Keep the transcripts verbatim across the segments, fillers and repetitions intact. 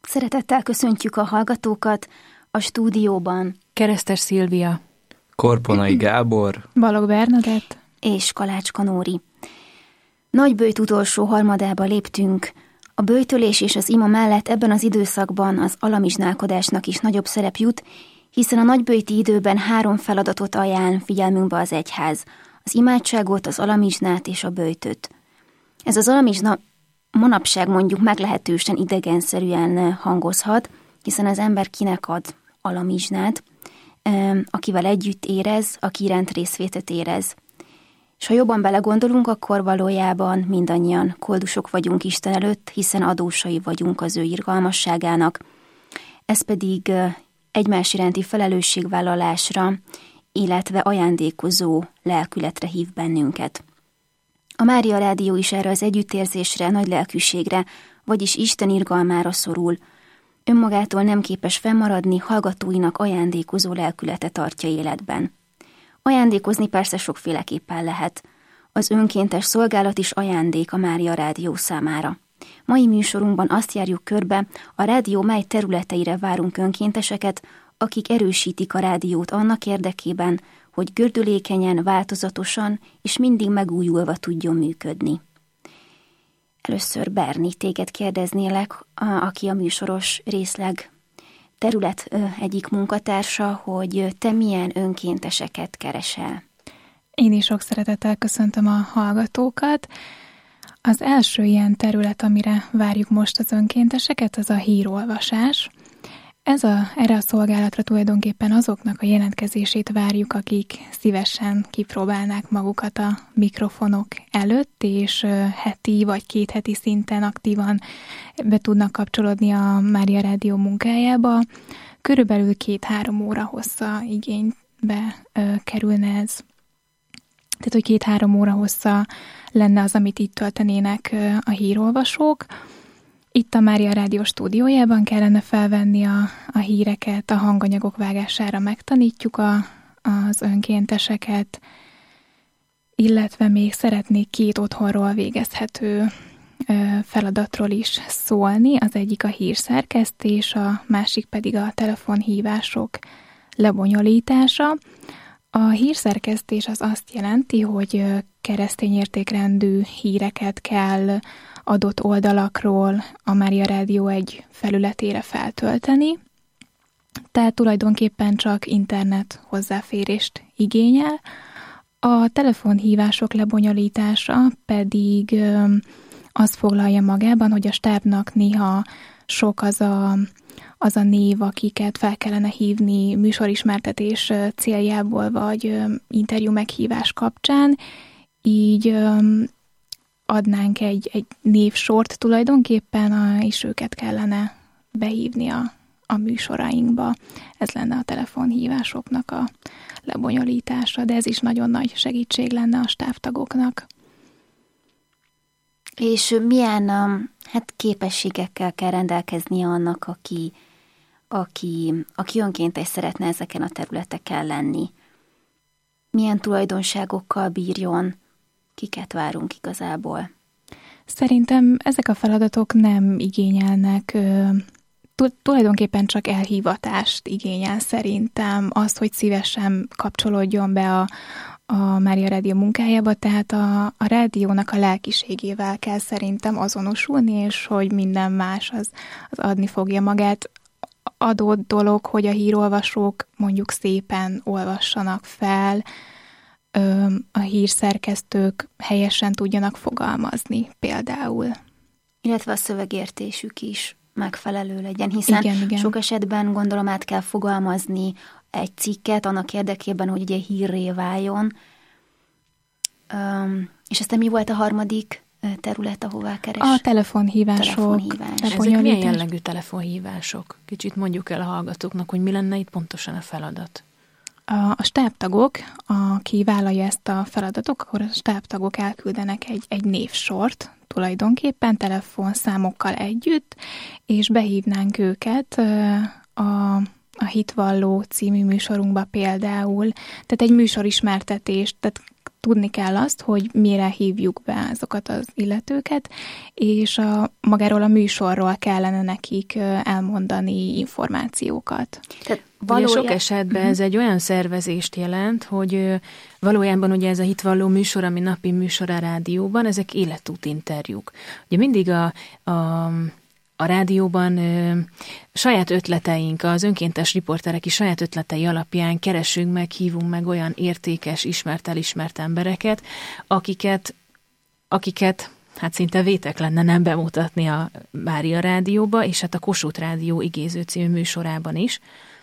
Szeretettel köszöntjük a hallgatókat a stúdióban. Keresztes Szilvia, Korponai Gábor, Balogh Bernadett és Kalácska Nóri. Nagyböjt utolsó harmadába léptünk. A böjtölés és az ima mellett ebben az időszakban az alamizsnálkodásnak is nagyobb szerep jut, hiszen a nagyböjti időben három feladatot ajánl figyelmünkbe az egyház: az imádságot, az alamizsnát és a böjtöt. Ez az alamizsna manapság mondjuk meglehetősen idegenszerűen hangozhat, hiszen az ember kinek ad alamizsnát, akivel együtt érez, aki iránt részvétet érez. És ha jobban belegondolunk, akkor valójában mindannyian koldusok vagyunk Isten előtt, hiszen adósai vagyunk az ő irgalmasságának. Ez pedig egymás iránti felelősségvállalásra, illetve ajándékozó lelkületre hív bennünket. A Mária Rádió is erre az együttérzésre, nagy lelkűségre, vagyis Isten irgalmára szorul. Önmagától nem képes fennmaradni, hallgatóinak ajándékozó lelkülete tartja életben. Ajándékozni persze sokféleképpen lehet. Az önkéntes szolgálat is ajándék a Mária Rádió számára. Mai műsorunkban azt járjuk körbe, a rádió mely területeire várunk önkénteseket, akik erősítik a rádiót annak érdekében, hogy gördülékenyen, változatosan és mindig megújulva tudjon működni. Először Berni, téged kérdeznélek, aki a műsoros részleg terület egyik munkatársa, hogy te milyen önkénteseket keresel. Én is sok szeretettel köszöntöm a hallgatókat. Az első ilyen terület, amire várjuk most az önkénteseket, az a hírolvasás. Ez a, erre a szolgálatra tulajdonképpen azoknak a jelentkezését várjuk, akik szívesen kipróbálnák magukat a mikrofonok előtt, és heti vagy két heti szinten aktívan be tudnak kapcsolódni a Mária Rádió munkájába. Körülbelül két-három óra hossza igénybe kerülne ez. Tehát, hogy két-három óra hossza lenne az, amit itt töltenének a hírolvasók. Itt a Mária Rádió stúdiójában kellene felvenni a, a híreket, a hanganyagok vágására megtanítjuk a, az önkénteseket, illetve még szeretnék két otthonról végezhető feladatról is szólni. Az egyik a hírszerkesztés, a másik pedig a telefonhívások lebonyolítása. A hírszerkesztés az azt jelenti, hogy keresztény értékrendű híreket kell adott oldalakról a Mária Rádió egy felületére feltölteni, tehát tulajdonképpen csak internet hozzáférést igényel. A telefonhívások lebonyolítása pedig azt foglalja magában, hogy a stábnak néha sok az a, az a név, akiket fel kellene hívni műsorismertetés céljából, vagy interjú meghívás kapcsán, így adnánk egy, egy névsort tulajdonképpen, és őket kellene behívni a, a műsorainkba. Ez lenne a telefonhívásoknak a lebonyolítása, de ez is nagyon nagy segítség lenne a stábtagoknak. És milyen hát képességekkel kell rendelkeznie annak, aki, aki, aki önkéntes szeretne ezeken a területeken lenni? Milyen tulajdonságokkal bírjon? Kiket várunk igazából? Szerintem ezek a feladatok nem igényelnek, tulajdonképpen csak elhívatást igényel szerintem, az, hogy szívesen kapcsolódjon be a, a Mária Rádió munkájába, tehát a, a rádiónak a lelkiségével kell szerintem azonosulni, és hogy minden más az, az adni fogja magát. Adott dolog, hogy a hírolvasók mondjuk szépen olvassanak fel, a hírszerkesztők helyesen tudjanak fogalmazni például. Illetve a szövegértésük is megfelelő legyen, hiszen igen, igen. sok esetben gondolom át kell fogalmazni egy cikket annak érdekében, hogy ugye hírré váljon. Um, és aztán mi volt a harmadik terület, ahová keres? A telefonhívások. Telefonhívás. Ezek milyen jellegű telefonhívások? Kicsit mondjuk el a hallgatóknak, hogy mi lenne itt pontosan a feladat. A, a stábtagok, aki vállalja ezt a feladatot, akkor a stábtagok elküldenek egy, egy névsort, tulajdonképpen telefonszámokkal együtt, és behívnánk őket a, a Hitvalló című műsorunkba például, tehát egy műsorismertetést, tehát tudni kell azt, hogy mire hívjuk be azokat az illetőket, és a, magáról a műsorról kellene nekik elmondani információkat. Tehát valójá... Ugye sok esetben uh-huh. ez egy olyan szervezést jelent, hogy valójában ugye ez a hitvalló műsor, ami napi műsor a rádióban, ezek életút interjúk. Ugye mindig a, a A rádióban ö, saját ötleteink, az önkéntes riporterek is saját ötletei alapján keresünk meg, hívunk meg olyan értékes, ismert, elismert embereket, akiket, akiket hát szinte vétek lenne nem bemutatni a Mária Rádióba, és hát a Kossuth Rádió Igéző című műsorában is.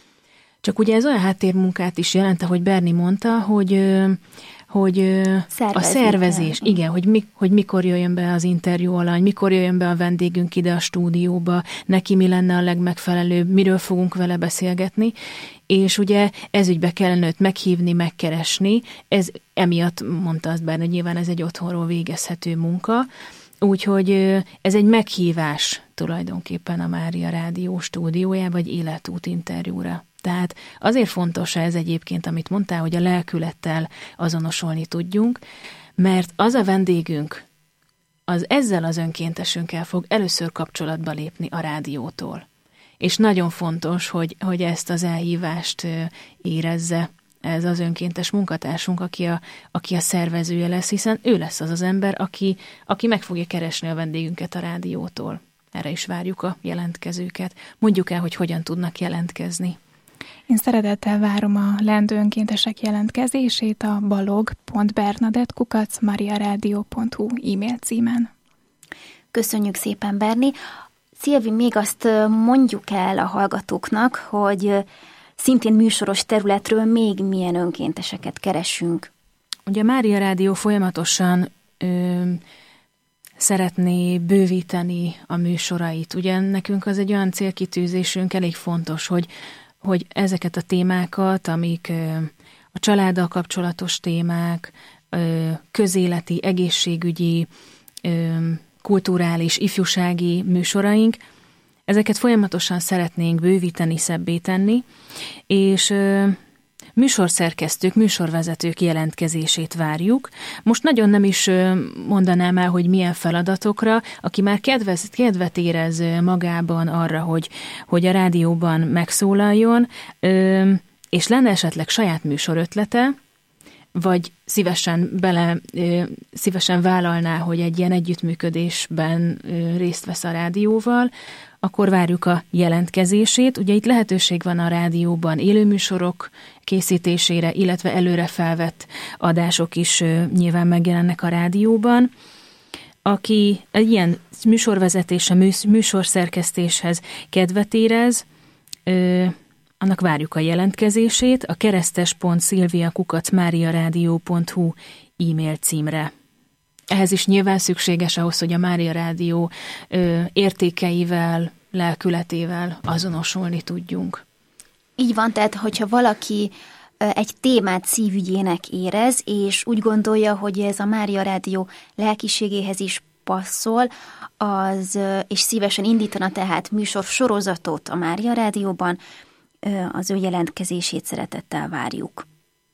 Csak ugye ez olyan háttérmunkát is jelent, ahogy Berni mondta, hogy... Ö, hogy Szervezni a szervezés, kell. igen, hogy, mi, hogy mikor jöjjön be az interjú alany, mikor jöjjön be a vendégünk ide a stúdióba, neki mi lenne a legmegfelelőbb, miről fogunk vele beszélgetni, és ugye ezügybe kellene őt meghívni, megkeresni, ez emiatt mondta azt Berni, hogy nyilván ez egy otthonról végezhető munka, úgyhogy ez egy meghívás tulajdonképpen a Mária Rádió stúdiójába, egy életút interjúra. Tehát azért fontos ez egyébként, amit mondtál, hogy a lelkülettel azonosulni tudjunk, mert az a vendégünk, az ezzel az önkéntesünkkel fog először kapcsolatba lépni a rádiótól. És nagyon fontos, hogy, hogy ezt az elhívást érezze ez az önkéntes munkatársunk, aki a, aki a szervezője lesz, hiszen ő lesz az az ember, aki, aki meg fogja keresni a vendégünket a rádiótól. Erre is várjuk a jelentkezőket. Mondjuk el, hogy hogyan tudnak jelentkezni. Én szeretettel várom a leendő önkéntesek jelentkezését a balog pont bernadett kukac mariaradio pont hu e-mail címen. Köszönjük szépen, Berni. Szilvi, még azt mondjuk el a hallgatóknak, hogy szintén műsoros területről még milyen önkénteseket keresünk. Ugye a Mária Rádió folyamatosan ö, szeretné bővíteni a műsorait. Ugye nekünk az egy olyan célkitűzésünk, elég fontos, hogy hogy ezeket a témákat, amik a családdal kapcsolatos témák, közéleti, egészségügyi, kulturális, ifjúsági műsoraink, ezeket folyamatosan szeretnénk bővíteni, szebbé tenni, és műsorszerkesztők, műsorvezetők jelentkezését várjuk. Most nagyon nem is mondanám el, hogy milyen feladatokra, aki már kedvez, kedvet érez magában arra, hogy, hogy a rádióban megszólaljon, és lenne esetleg saját műsorötlete, vagy szívesen bele, szívesen vállalná, hogy egy ilyen együttműködésben részt vesz a rádióval, akkor várjuk a jelentkezését. Ugye itt lehetőség van a rádióban élőműsorok készítésére, illetve előre felvett adások is nyilván megjelennek a rádióban. Aki egy ilyen műsorvezetése, műsorszerkesztéshez kedvet érez, annak várjuk a jelentkezését a keresztes pont szilvia kukac mariaradio pont hu e-mail címre. Ehhez is nyilván szükséges ahhoz, hogy a Mária Rádió ö, értékeivel, lelkületével azonosulni tudjunk. Így van, tehát hogyha valaki ö, egy témát szívügyének érez, és úgy gondolja, hogy ez a Mária Rádió lelkiségéhez is passzol, az, ö, és szívesen indítana tehát műsor sorozatot a Mária Rádióban, ö, az ő jelentkezését szeretettel várjuk.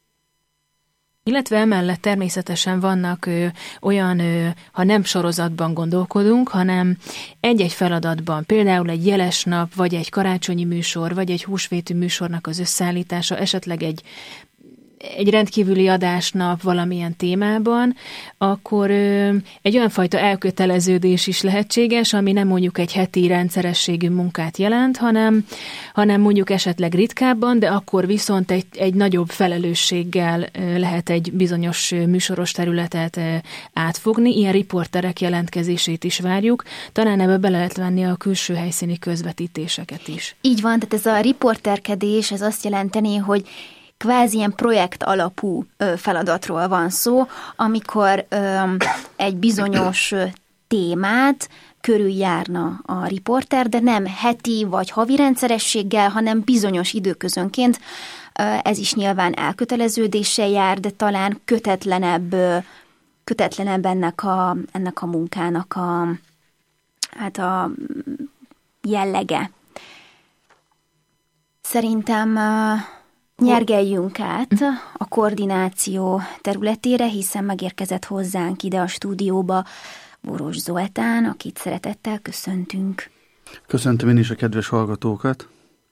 Illetve emellett természetesen vannak ö, olyan, ö, ha nem sorozatban gondolkodunk, hanem egy-egy feladatban, például egy jeles nap, vagy egy karácsonyi műsor, vagy egy húsvéti műsornak az összeállítása, esetleg egy egy rendkívüli adásnap valamilyen témában, akkor ö, egy olyan fajta elköteleződés is lehetséges, ami nem mondjuk egy heti rendszerességű munkát jelent, hanem, hanem mondjuk esetleg ritkábban, de akkor viszont egy, egy nagyobb felelősséggel ö, lehet egy bizonyos műsoros területet ö, átfogni. Ilyen riporterek jelentkezését is várjuk. Talán ebbe bele lehet venni a külső helyszíni közvetítéseket is. Így van, tehát ez a riporterkedés, ez azt jelenteni, hogy kvázi ilyen projekt alapú feladatról van szó, amikor egy bizonyos témát körüljárna a riporter, de nem heti vagy havi rendszerességgel, hanem bizonyos időközönként. Ez is nyilván elköteleződéssel jár, de talán kötetlenebb, kötetlenebb ennek a, ennek a munkának a, hát a jellege. Szerintem Nyergeljünk át a koordináció területére, hiszen megérkezett hozzánk ide a stúdióba Boros Zoltán, akit szeretettel köszöntünk. Köszöntöm én is a kedves hallgatókat.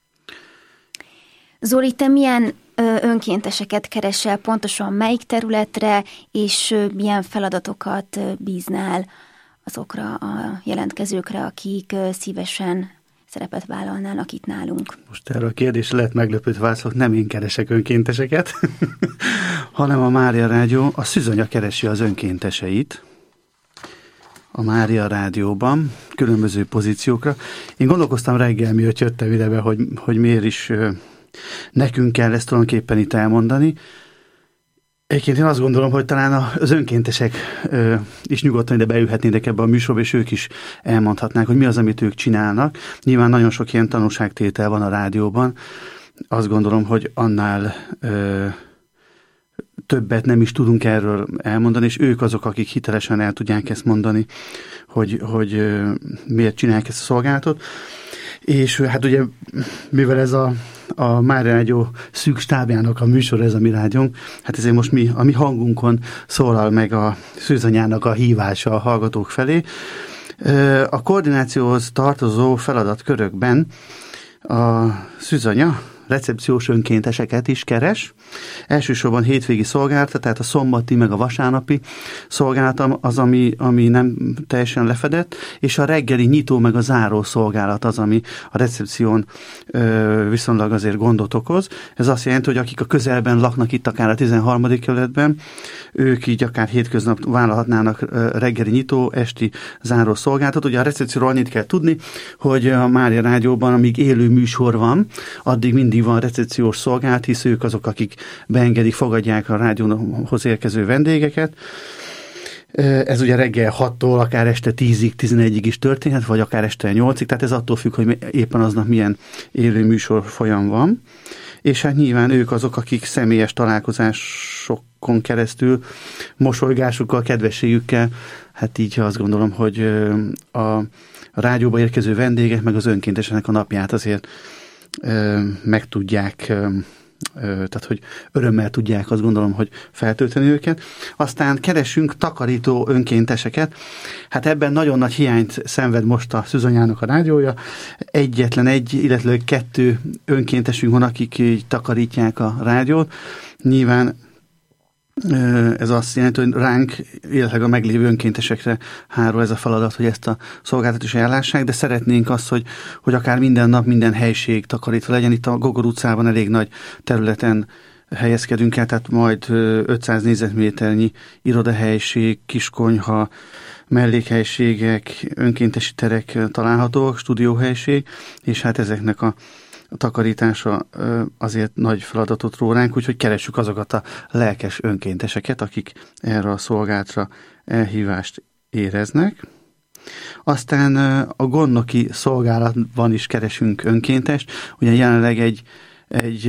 Zoli, te milyen önkénteseket keresel, pontosan melyik területre, és milyen feladatokat bíznál azokra a jelentkezőkre, akik szívesen szerepet vállalnának itt nálunk? Most erre a kérdésre lehet meglepődve válaszolok, nem én keresek önkénteseket, hanem a Mária Rádió, a Szűzanya keresi az önkénteseit a Mária Rádióban, különböző pozíciókra. Én gondolkoztam reggel, miatt jöttem ide be, hogy, hogy miért is nekünk kell ezt tulajdonképpen itt elmondani. Egyébként én azt gondolom, hogy talán az önkéntesek is nyugodtan ide beülhetnének ebbe a műsorba, és ők is elmondhatnák, hogy mi az, amit ők csinálnak. Nyilván nagyon sok ilyen tanúságtétel van a rádióban. Azt gondolom, hogy annál ö, többet nem is tudunk erről elmondani, és ők azok, akik hitelesen el tudják ezt mondani, hogy, hogy ö, miért csinálják ezt a szolgálatot. És hát ugye, mivel ez a, a Mária Rádió szűk stábjának a műsor, ez a mi rádiónk, hát ezért most mi, a mi hangunkon szólal meg a Szűzanyának a hívása a hallgatók felé. A koordinációhoz tartozó feladatkörökben a Szűzanya recepciós önkénteseket is keres. Elsősorban hétvégi szolgálata, tehát a szombati meg a vasárnapi szolgálat az, ami, ami nem teljesen lefedett, és a reggeli nyitó meg a záró szolgálat az, ami a recepción ö, viszonylag azért gondot okoz. Ez azt jelenti, hogy akik a közelben laknak itt akár a tizenharmadik kerületben, ők így akár hétköznap vállalhatnának reggeli nyitó, esti záró szolgálatot. Ugye a recepcióról annyit kell tudni, hogy a Mária Rádióban, amíg élő műsor van, addig mindig van recepciós szolgálat, hisz ők azok, akik beengedik, fogadják a rádióhoz érkező vendégeket. Ez ugye reggel hattól akár este tízig, tizenegyig is történhet, vagy akár este nyolcig, tehát ez attól függ, hogy éppen aznap milyen élő műsor folyam van. És hát nyilván ők azok, akik személyes találkozásokon keresztül, mosolygásukkal, kedvességükkel, hát így azt gondolom, hogy a rádióba érkező vendégek, meg az önkéntesenek a napját azért meg tudják, tehát hogy örömmel tudják, azt gondolom, hogy feltölteni őket. Aztán keresünk takarító önkénteseket. Hát ebben nagyon nagy hiányt szenved most a Szűzanyának a rádiója. Egyetlen egy, illetve kettő önkéntesünk van, akik így takarítják a rádiót. Nyilván ez azt jelenti, hogy ránk, illetve a meglévő önkéntesekre hárul ez a feladat, hogy ezt a szolgáltatást is ellássák, de szeretnénk azt, hogy, hogy akár minden nap, minden helység takarítva legyen. Itt a Gogor utcában elég nagy területen helyezkedünk el, tehát majd ötszáz négyzetméternyi irodahelység, kiskonyha, mellékhelyiségek, önkéntesi terek találhatók, stúdióhelység, és hát ezeknek a A takarítása azért nagy feladatot ró ránk, úgyhogy keressük azokat a lelkes önkénteseket, akik erre a szolgálatra elhívást éreznek. Aztán a gondnoki szolgálatban is keresünk önkéntest. Ugye jelenleg egy, egy,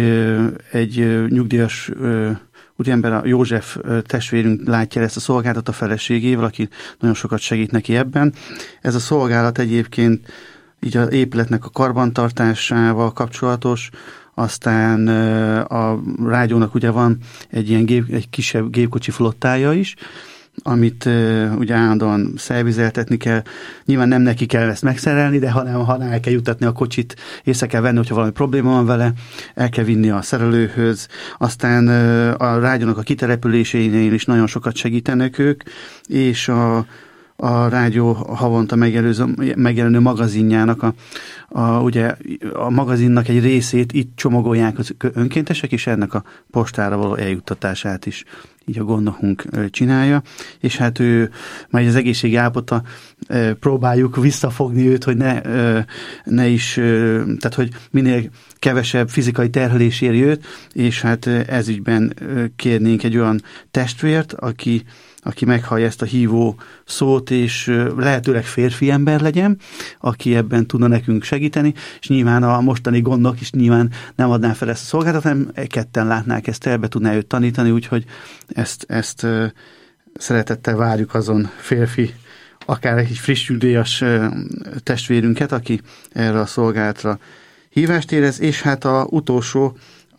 egy nyugdíjas úriember, a József testvérünk látja ezt a szolgálatot a feleségével, aki nagyon sokat segít neki ebben. Ez a szolgálat egyébként így az épületnek a karbantartásával kapcsolatos, aztán a rádiónak ugye van egy ilyen gép, egy kisebb gépkocsi flottája is, amit ugye állandóan szervizeltetni kell. Nyilván nem neki kell ezt megszerelni, de hanem, hanem el kell juttatni a kocsit, észre kell venni, hogyha valami probléma van vele, el kell vinni a szerelőhöz. Aztán a rádiónak a kitelepülésénél is nagyon sokat segítenek ők, és a a rádió havonta megjelenő magazinjának, a, a, ugye a magazinnak egy részét itt csomagolják az önkéntesek, és ennek a postára való eljuttatását is így a gondnokunk csinálja, és hát ő majd az egészségi állapota próbáljuk visszafogni őt, hogy ne, ne is, tehát hogy minél kevesebb fizikai terhelés éri őt, és hát ez ügyben kérnénk egy olyan testvért, aki aki meghallja ezt a hívó szót, és lehetőleg férfi ember legyen, aki ebben tudna nekünk segíteni, és nyilván a mostani gondok is nyilván nem adná fel ezt a szolgáltatást, hanem ketten látnák ezt el, be tudná őt tanítani, úgyhogy ezt, ezt szeretettel várjuk azon férfi, akár egy friss nyugdíjas testvérünket, aki erre a szolgálatra hívást érez, és hát a utolsó,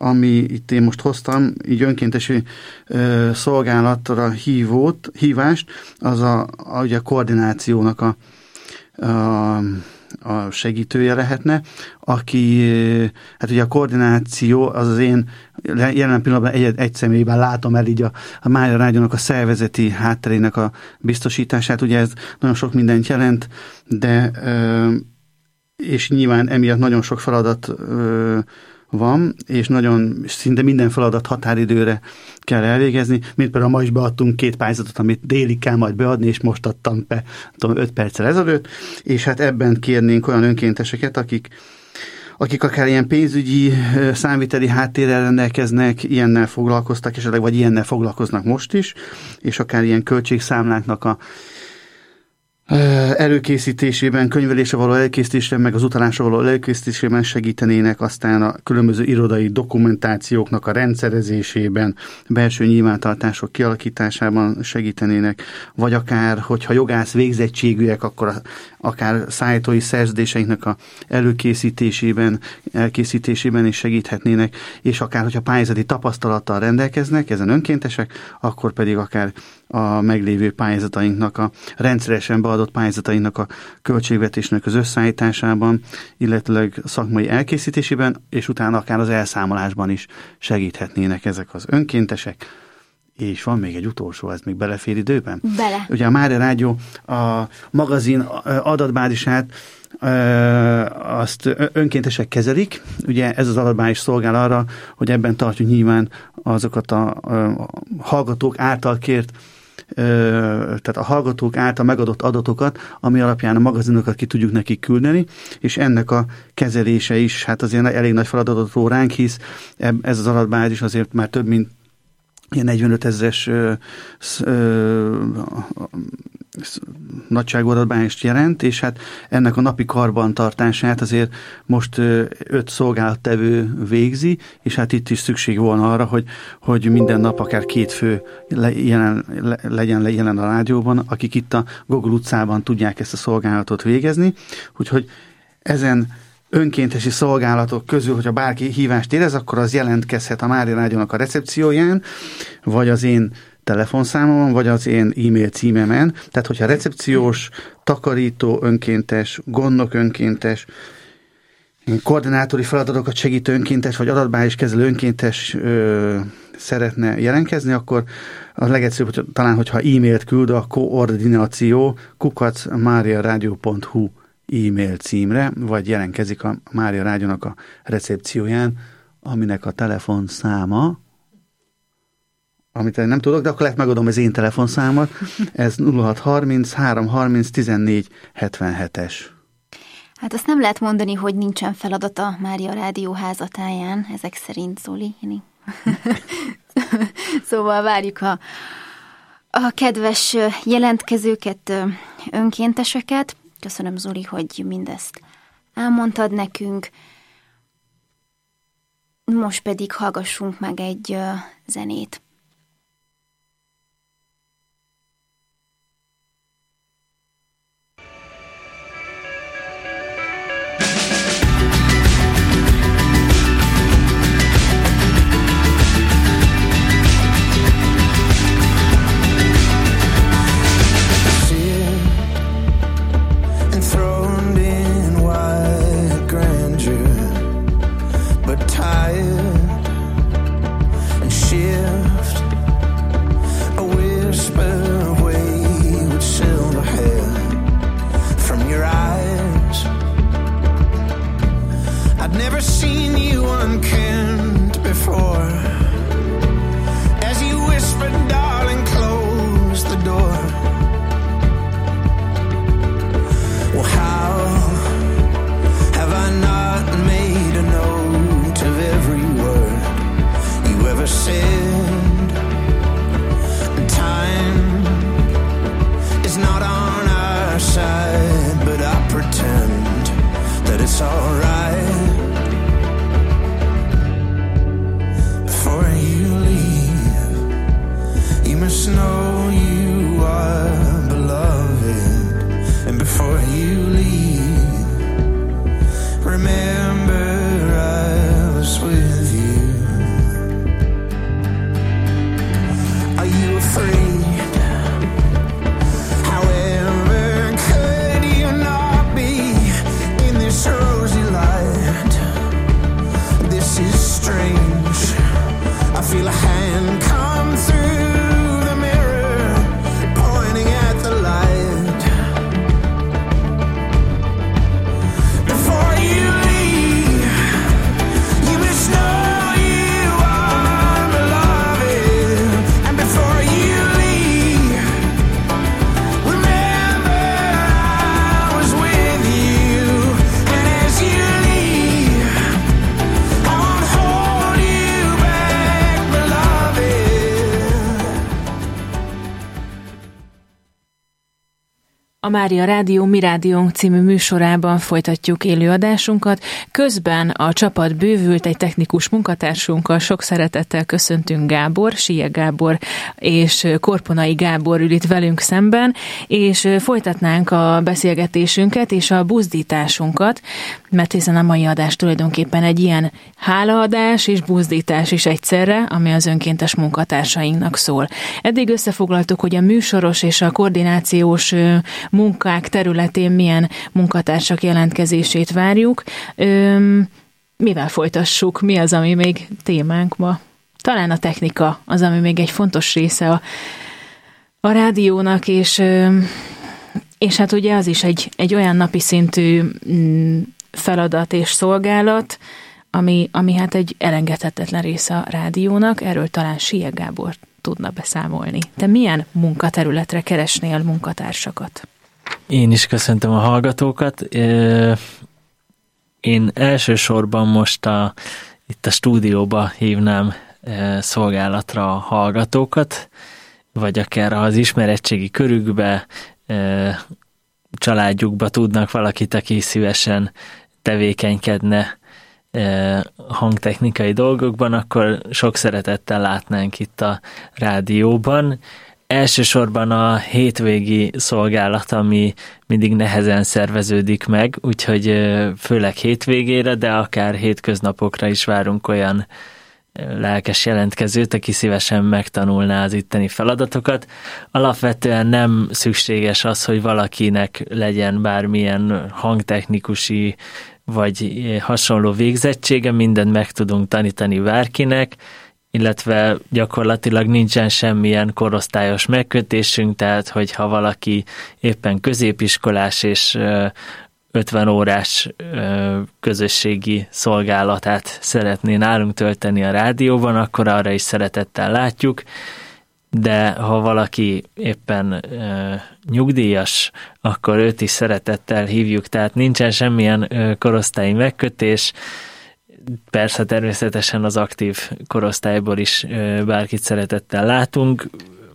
ami itt én most hoztam, így önkéntesi ö, szolgálatra hívót, hívást, az a, a, ugye a koordinációnak a, a, a segítője lehetne, aki, hát ugye a koordináció az az én jelen pillanatban egy, egy személyben látom el így a, a Mária Rádiónak a szervezeti hátterének a biztosítását, ugye ez nagyon sok mindent jelent, de ö, és nyilván emiatt nagyon sok feladat ö, van, és nagyon szinte minden feladat határidőre kell elvégezni, mint például ma is beadtunk két pályázatot, amit délig kell majd beadni, és most adtam be, tudom, öt perccel ezelőtt, és hát ebben kérnénk olyan önkénteseket, akik akik akár ilyen pénzügyi, számviteli háttérrel rendelkeznek, ilyennel foglalkoztak esetleg, vagy ilyennel foglalkoznak most is, és akár ilyen költségszámláknak a előkészítésében, könyvelésre való előkészítésében, meg az utalásra való előkészítésében segítenének, aztán a különböző irodai dokumentációknak a rendszerezésében, belső nyilvántartások kialakításában segítenének, vagy akár, hogyha jogász végzettségűek, akkor a, akár szállítói szerződéseinknek a előkészítésében, elkészítésében is segíthetnének, és akár, hogyha pályázati tapasztalattal rendelkeznek, ezen önkéntesek, akkor pedig akár a meglévő pályázatainknak, a rendszeresen beadott pályázatainknak a költségvetésnek az összeállításában, illetőleg szakmai elkészítésében, és utána akár az elszámolásban is segíthetnének ezek az önkéntesek. És van még egy utolsó, ez még belefér időben? Bele. Ugye a Mária Rádió a magazin adatbázisát azt önkéntesek kezelik. Ugye ez az adatbázis szolgál arra, hogy ebben tartjuk nyilván azokat a, a hallgatók által kért, tehát a hallgatók által megadott adatokat, ami alapján a magazinokat ki tudjuk nekik küldeni, és ennek a kezelése is, hát azért elég nagy feladatot ró ránk, hisz ez az adatbázis azért már több mint ilyen negyvenöt ezres nagyságú adatbázist jelent, és hát ennek a napi karbantartását azért most öt szolgálattevő végzi, és hát itt is szükség volna arra, hogy, hogy minden nap akár két fő jelen, legyen jelen a rádióban, akik itt a Gogol utcában tudják ezt a szolgálatot végezni, úgyhogy ezen önkéntesi szolgálatok közül, hogyha bárki hívást érez, akkor az jelentkezhet a Mária Rádiónak a recepcióján, vagy az én telefonszámomon, vagy az én e-mail címemen. Tehát, hogyha recepciós, takarító önkéntes, gondnok önkéntes, koordinátori feladatokat segítő önkéntes, vagy adatbázis kezelő önkéntes ö, szeretne jelentkezni, akkor a legegyszerűbb, hogy talán, hogyha e-mailt küld a koordináció kukac mariaradio pont hu e-mail címre, vagy jelentkezik a Mária Rádiónak a recepcióján, aminek a telefonszáma, amit én nem tudok, de akkor lehet megadom az én telefonszámot, ez nulla hat harminc három harminc tizennégy hetvenhetes. Hát azt nem lehet mondani, hogy nincsen feladata Mária Rádió házatáján, ezek szerint, Zoli. Szóval várjuk a, a kedves jelentkezőket, önkénteseket. Köszönöm, Zoli, hogy mindezt elmondtad nekünk. Most pedig hallgassunk meg egy zenét. Remember I was with you. A Mária Rádió Mi Rádiónk című műsorában folytatjuk élőadásunkat. Közben a csapat bővült, egy technikus munkatársunkkal sok szeretettel köszöntünk Gábor, Sia Gábor és Korponai Gábor ül itt velünk szemben, és folytatnánk a beszélgetésünket és a buzdításunkat, mert hiszen a mai adás tulajdonképpen egy ilyen hálaadás és buzdítás is egyszerre, ami az önkéntes munkatársainknak szól. Eddig összefoglaltuk, hogy a műsoros és a koordinációs munkák területén milyen munkatársak jelentkezését várjuk. Üm, mivel folytassuk? Mi az, ami még témánk ma? Talán a technika az, ami még egy fontos része a, a rádiónak, és, és hát ugye az is egy, egy olyan napi szintű feladat és szolgálat, ami, ami hát egy elengedhetetlen része a rádiónak. Erről talán Sia Gábor tudna beszámolni. Te milyen munkaterületre keresnél munkatársakat? Én is köszöntöm a hallgatókat. Én elsősorban most a, itt a stúdióba hívnám szolgálatra a hallgatókat, vagy akár az ismeretségi körükbe, családjukba tudnak valakit, aki szívesen tevékenykedne hangtechnikai dolgokban, akkor sok szeretettel látnánk itt a rádióban. Elsősorban a hétvégi szolgálat, ami mindig nehezen szerveződik meg, úgyhogy főleg hétvégére, de akár hétköznapokra is várunk olyan lelkes jelentkezőt, aki szívesen megtanulná az itteni feladatokat. Alapvetően nem szükséges az, hogy valakinek legyen bármilyen hangtechnikusi vagy hasonló végzettsége, mindent meg tudunk tanítani bárkinek, illetve gyakorlatilag nincsen semmilyen korosztályos megkötésünk, tehát hogyha valaki éppen középiskolás és ötven órás közösségi szolgálatát szeretné nálunk tölteni a rádióban, akkor arra is szeretettel látjuk, de ha valaki éppen e, nyugdíjas, akkor őt is szeretettel hívjuk, tehát nincsen semmilyen e, korosztályi megkötés, persze természetesen az aktív korosztályból is e, bárkit szeretettel látunk.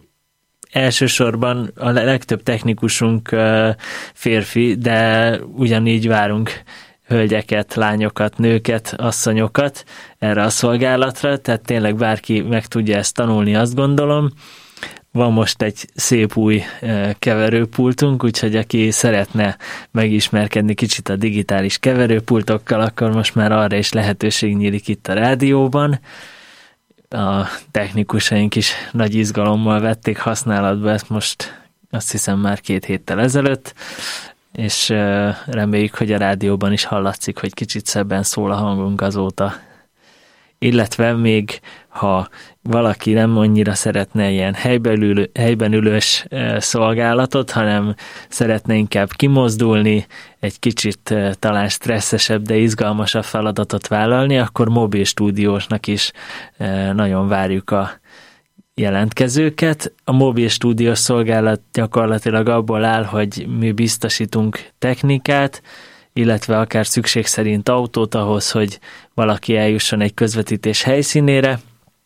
Elsősorban a legtöbb technikusunk e, férfi, de ugyanígy várunk hölgyeket, lányokat, nőket, asszonyokat erre a szolgálatra, tehát tényleg bárki meg tudja ezt tanulni, azt gondolom. Van most egy szép új keverőpultunk, úgyhogy aki szeretne megismerkedni kicsit a digitális keverőpultokkal, akkor most már arra is lehetőség nyílik itt a rádióban. A technikusaink is nagy izgalommal vették használatba ezt most, azt hiszem már két héttel ezelőtt, és reméljük, hogy a rádióban is hallatszik, hogy kicsit szebben szól a hangunk azóta. Illetve még, ha valaki nem annyira szeretne ilyen helyben, ülő, helyben ülős szolgálatot, hanem szeretne inkább kimozdulni, egy kicsit talán stresszesebb, de izgalmasabb feladatot vállalni, akkor mobil stúdiósnak is nagyon várjuk a jelentkezőket. A mobil stúdiós szolgálat gyakorlatilag abból áll, hogy mi biztosítunk technikát, illetve akár szükség szerint autót ahhoz, hogy valaki eljusson egy közvetítés helyszínére,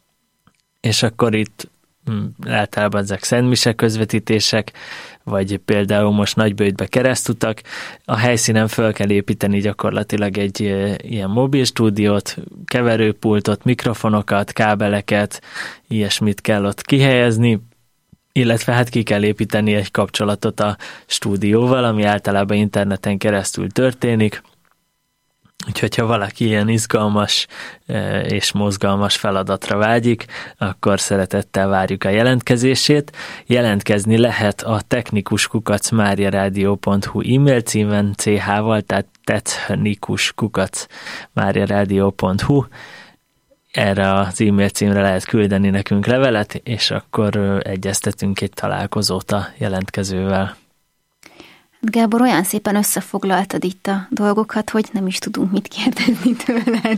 és akkor itt általában ezek szentmise közvetítések, vagy például most Nagyböjtbe keresztutak. A helyszínen föl kell építeni gyakorlatilag egy ilyen mobil stúdiót, keverőpultot, mikrofonokat, kábeleket, ilyesmit kell ott kihelyezni, illetve hát ki kell építeni egy kapcsolatot a stúdióval, ami általában interneten keresztül történik. Úgyhogy ha valaki ilyen izgalmas és mozgalmas feladatra vágyik, akkor szeretettel várjuk a jelentkezését. Jelentkezni lehet a technikus kukac máriaradio pont hu e-mail címen cé há-val, tehát technikus kukac máriaradio pont hu. Erre az e-mail címre lehet küldeni nekünk levelet, és akkor egyeztetünk egy találkozót a jelentkezővel. Gábor, olyan szépen összefoglaltad itt a dolgokat, hogy nem is tudunk mit kérdezni tőled.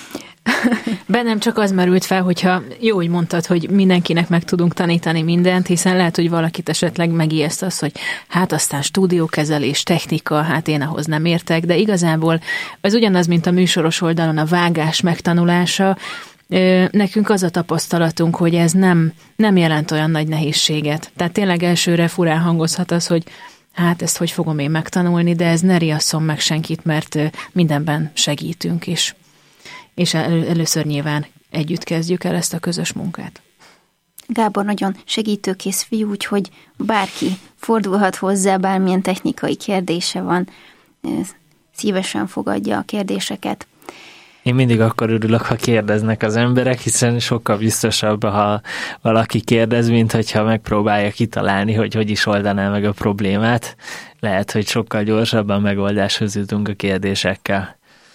Bennem csak az merült fel, hogyha jó, hogy mondtad, hogy mindenkinek meg tudunk tanítani mindent, hiszen lehet, hogy valakit esetleg megijeszt az, hogy hát aztán stúdiókezelés, technika, hát én ahhoz nem értek, de igazából ez ugyanaz, mint a műsoros oldalon a vágás megtanulása. Nekünk az a tapasztalatunk, hogy ez nem, nem jelent olyan nagy nehézséget. Tehát tényleg elsőre furán hangozhat az, hogy hát ezt hogy fogom én megtanulni, de ez ne riasszon meg senkit, mert mindenben segítünk, és, és elő, először nyilván együtt kezdjük el ezt a közös munkát. Gábor nagyon segítőkész fiú, úgyhogy bárki fordulhat hozzá, bármilyen technikai kérdése van, szívesen fogadja a kérdéseket. Én mindig akkor örülök, ha kérdeznek az emberek, hiszen sokkal biztosabb, ha valaki kérdez, mint hogyha megpróbálja kitalálni, hogy hogy is oldaná meg a problémát. Lehet, hogy sokkal gyorsabban megoldáshoz jutunk a kérdésekkel.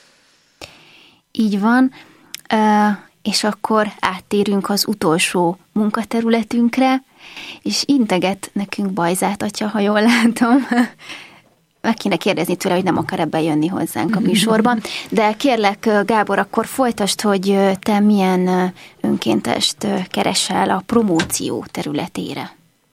Így van, és akkor áttérünk az utolsó munkaterületünkre, és integet nekünk Bajzát atya, ha jól látom. Meg kéne kérdezni tőle, hogy nem akar ebben jönni hozzánk a műsorban. De kérlek, Gábor, akkor folytasd, hogy te milyen önkéntest keresel a promóció területére.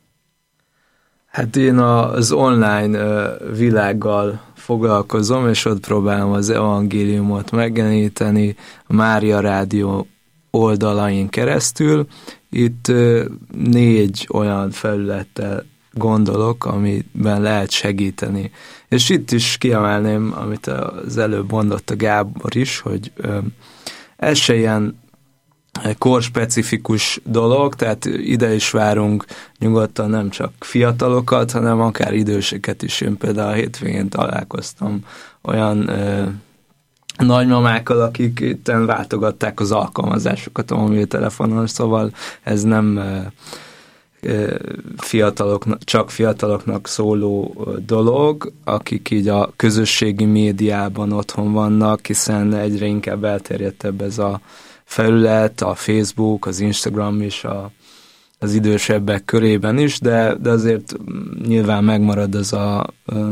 Hát én az online világgal foglalkozom, és ott próbálom az evangéliumot megjeleníteni a Mária Rádió oldalain keresztül. Itt négy olyan felülettel gondolok, amiben lehet segíteni. És itt is kiemelném, amit az előbb mondott a Gábor is, hogy ez se ilyen korspecifikus dolog, tehát ide is várunk nyugodtan nem csak fiatalokat, hanem akár időseket is. Én például a hétvégén találkoztam olyan ö, nagymamákkal, akik itten váltogatták az alkalmazásokat a mobiltelefonon, szóval ez nem ö, ö, fiataloknak, csak fiataloknak szóló dolog, akik így a közösségi médiában otthon vannak, hiszen egyre inkább elterjedtebb ez a felület, a Facebook, az Instagram is a, az idősebbek körében is, de, de azért nyilván megmarad az a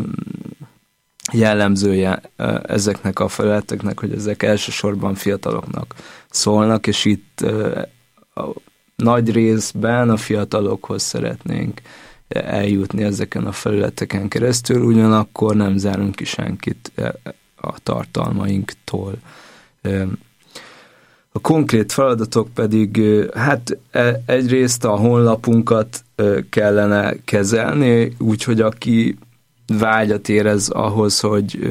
jellemzője ezeknek a felületeknek, hogy ezek elsősorban fiataloknak szólnak, és itt a nagy részben a fiatalokhoz szeretnénk eljutni ezeken a felületeken keresztül, ugyanakkor nem zárunk ki senkit a tartalmainktól. A konkrét feladatok pedig, hát egyrészt a honlapunkat kellene kezelni, úgyhogy aki vágyat érez ahhoz, hogy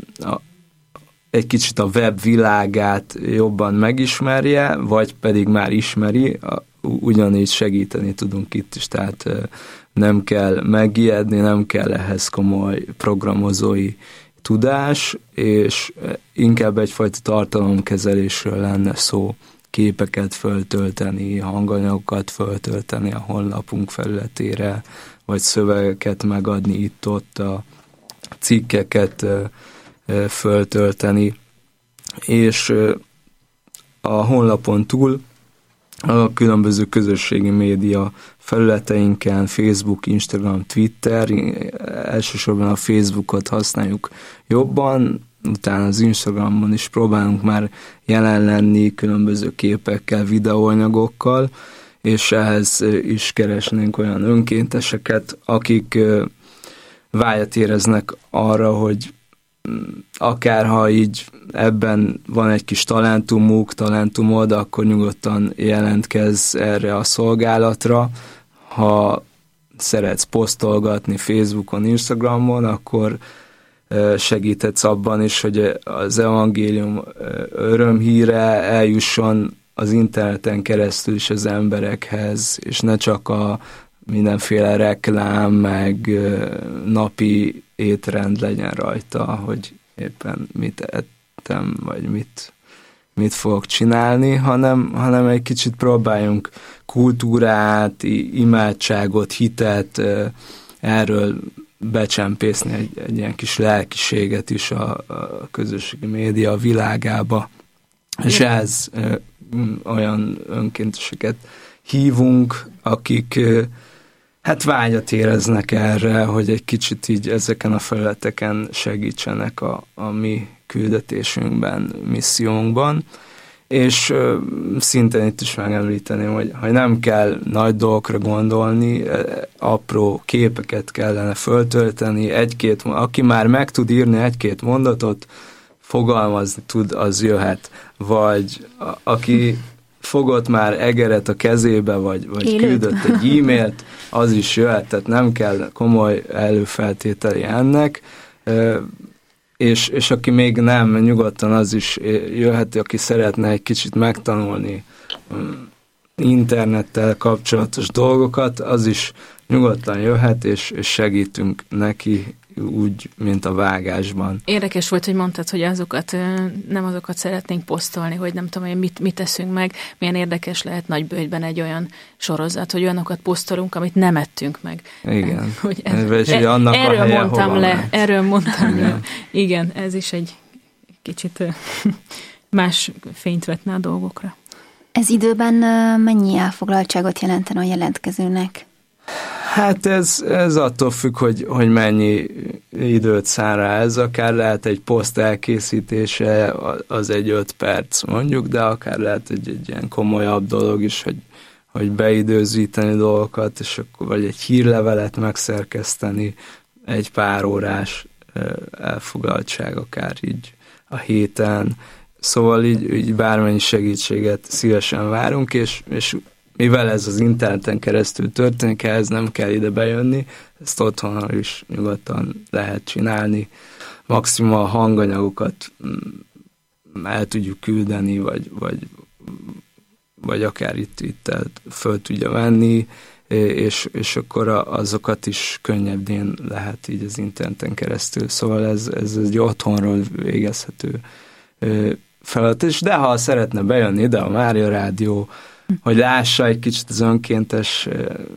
egy kicsit a web világát jobban megismerje, vagy pedig már ismeri, ugyanígy segíteni tudunk itt is, tehát nem kell megijedni, nem kell ehhez komoly programozói tudás, és inkább egyfajta tartalomkezelésről lenne szó, képeket föltölteni, hanganyagokat föltölteni a honlapunk felületére, vagy szövegeket megadni itt-ott, a cikkeket föltölteni, és a honlapon túl a különböző közösségi média felületeinken, Facebook, Instagram, Twitter, elsősorban a Facebookot használjuk jobban, utána az Instagramon is próbálunk már jelen lenni különböző képekkel, videóanyagokkal, és ehhez is keresnénk olyan önkénteseket, akik vágyat éreznek arra, hogy akárha így ebben van egy kis talentumuk, talentumod, akkor nyugodtan jelentkezz erre a szolgálatra. Ha szeretsz posztolgatni Facebookon, Instagramon, akkor segíthetsz abban is, hogy az evangélium örömhíre eljusson az interneten keresztül is az emberekhez, és ne csak a mindenféle reklám, meg napi étrend legyen rajta, hogy éppen mit ettem, vagy mit, mit fogok csinálni, hanem, hanem egy kicsit próbáljunk kultúrát, imádságot, hitet erről becsempészni, egy, egy ilyen kis lelkiséget is a, a közösségi média világába. És ez ö, olyan önkénteseket hívunk, akik ö, hát vágyat éreznek erre, hogy egy kicsit így ezeken a felületeken segítsenek a, a mi küldetésünkben, missziónkban, és ö, szintén itt is megemlíteném, hogy, hogy nem kell nagy dolgokra gondolni, apró képeket kellene föltölteni, egy-két, aki már meg tud írni egy-két mondatot, fogalmazni tud, az jöhet, vagy a, aki fogott már egeret a kezébe, vagy, vagy küldött egy e-mailt, az is jöhet, tehát nem kell komoly előfeltételi ennek, és, és aki még nem, nyugodtan az is jöhet, aki szeretne egy kicsit megtanulni internettel kapcsolatos dolgokat, az is nyugodtan jöhet, és, és segítünk neki úgy, mint a vágásban. Érdekes volt, hogy mondtad, hogy azokat, nem azokat szeretnénk posztolni, hogy nem tudom, hogy mit, mit teszünk meg, milyen érdekes lehet Nagyböjtben egy olyan sorozat, hogy olyanokat posztolunk, amit nem ettünk meg. Igen. Hogy ez, és e, annak erről a helye, mondtam le, ment. erről mondtam le. Igen, ez is egy kicsit más fényt vetne a dolgokra. Ez időben mennyi elfoglaltságot jelentene a jelentkezőnek? Hát ez, ez attól függ, hogy, hogy mennyi időt szán rá. Ez akár lehet egy poszt elkészítése, az egy öt perc mondjuk, de akár lehet egy, egy ilyen komolyabb dolog is, hogy, hogy beidőzíteni dolgokat, és akkor vagy egy hírlevelet megszerkeszteni, egy pár órás elfoglaltság akár így a héten. Szóval így, így bármennyi segítséget szívesen várunk, és, és mivel ez az interneten keresztül történik, ehhez nem kell ide bejönni, ezt otthon is nyugodtan lehet csinálni. Maximum a hanganyagokat el tudjuk küldeni, vagy, vagy, vagy akár itt, itt föl tudja venni, és, és akkor azokat is könnyebben lehet így az interneten keresztül. Szóval ez, ez egy otthonról végezhető feladat, és de ha szeretne bejönni ide a Mária Rádió, hogy lássa egy kicsit az önkéntes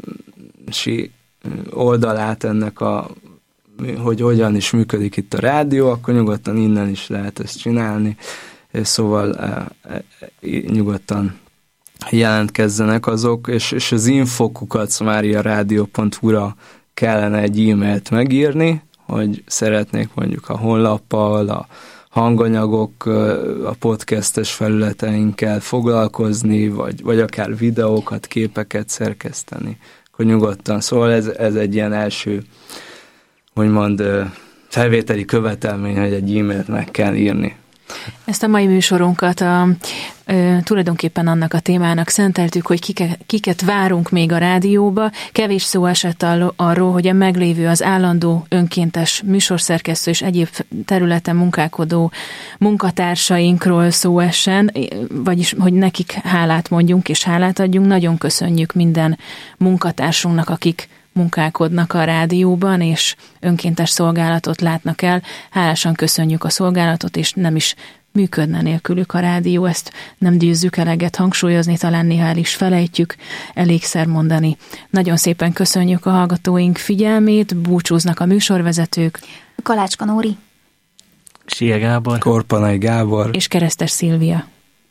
oldalát ennek a, hogy hogyan is működik itt a rádió, akkor nyugodtan innen is lehet ezt csinálni, szóval e, e, nyugodtan jelentkezzenek azok, és, és az infokukat mariaradio pont hu-ra kellene egy e-mailt megírni, hogy szeretnék mondjuk a honlappal, a hanganyagok, a podcastes felületeinkkel foglalkozni, vagy, vagy akár videókat, képeket szerkeszteni, akkor nyugodtan. Szóval ez, ez egy ilyen első, úgymond felvételi követelmény, hogy egy e-mailt meg kell írni. Ezt a mai műsorunkat a, e, tulajdonképpen annak a témának szenteltük, hogy kike, kiket várunk még a rádióba. Kevés szó esett arról, hogy a meglévő az állandó önkéntes műsorszerkesztő és egyéb területen munkálkodó munkatársainkról szó essen, vagyis hogy nekik hálát mondjunk és hálát adjunk. Nagyon köszönjük minden munkatársunknak, akik munkálkodnak a rádióban, és önkéntes szolgálatot látnak el. Hálásan köszönjük a szolgálatot, és nem is működne nélkülük a rádió. Ezt nem győzzük eleget hangsúlyozni, talán néha el is felejtjük elégszer mondani. Nagyon szépen köszönjük a hallgatóink figyelmét, búcsúznak a műsorvezetők. Kalácska Nóri, Sia Gábor, Korpanai Gábor és Keresztes Szilvia.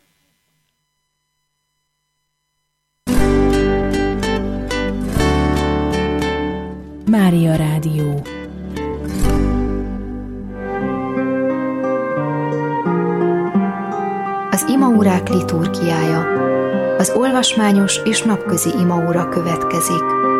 Mária Rádió. Az imaórák liturgiája. Az olvasmányos és napközi imaóra következik.